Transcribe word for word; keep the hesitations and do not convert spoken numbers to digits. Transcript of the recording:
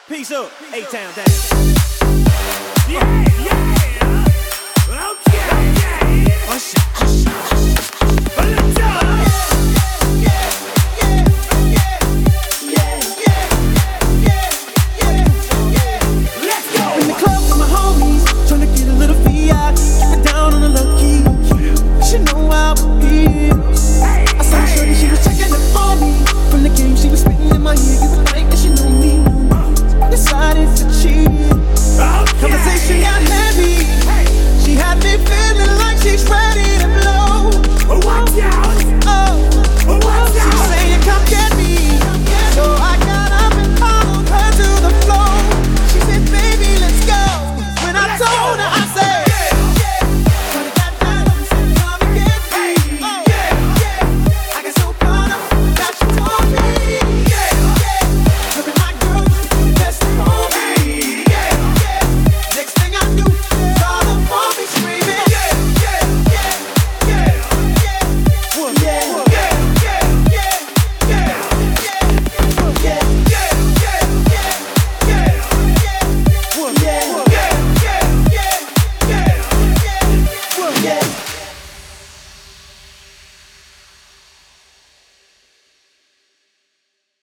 Peace up, A-Town down. Yeah, yeah. Okay, yeah. Hush, hush, hush, hush, hush. Let's go.